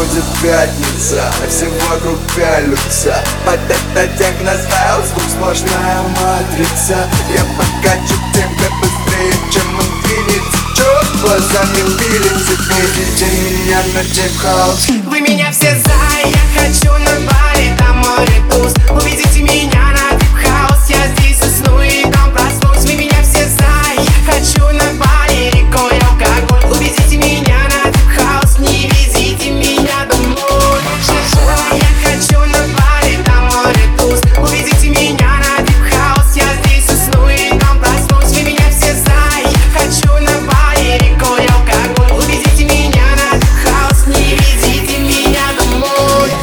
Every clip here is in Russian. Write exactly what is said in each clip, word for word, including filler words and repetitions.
Приходит пятница, а все вокруг пялются. Под это техно-стайл, звук сплошная матрица. Я покачу темпе быстрее, чем он двинется. Чё, глазами увидите, видите меня на тип-хаус. Вы меня все за, я хочу на баре, там море туз. Увидите меня на тип-хаус, я здесь усну и там проснусь. Вы меня все за, я хочу на баре, рекой алкоголь. Увидите меня на тип-хаус, не везите меня домой. Я хочу на баре, там море туз. Увидите меня на тип-хаус, я здесь усну и там проснусь. Вы меня все за, я хочу на баре, рекой алкоголь. Увидите меня на тип-хаус, не везите меня домой.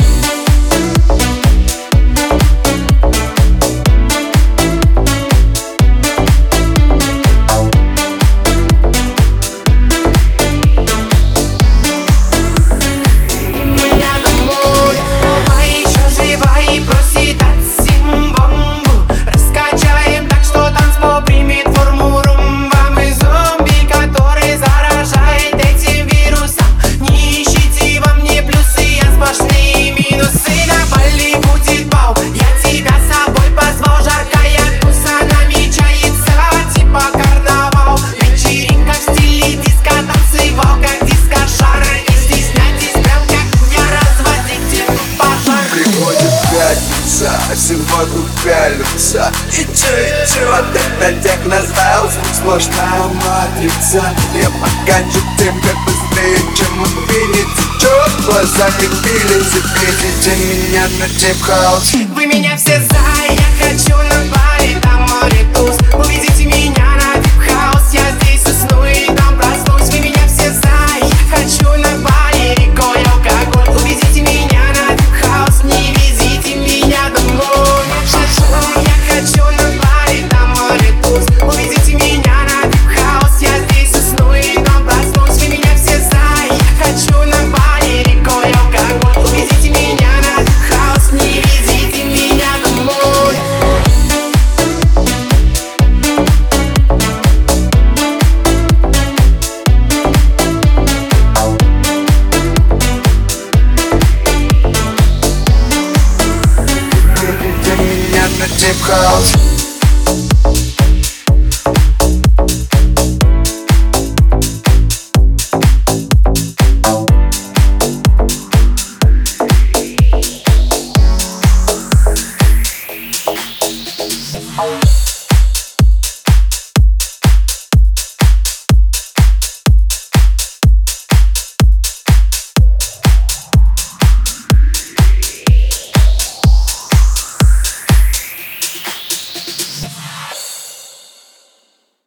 А все вокруг пялются. И чё, и чё, вот это техно-стайл, звук сплошная матрица. Я покачу темпе быстрее, чем он двинется. Чё, глазами пилите, видите меня на тип-хаус. Вы меня все за, я хочу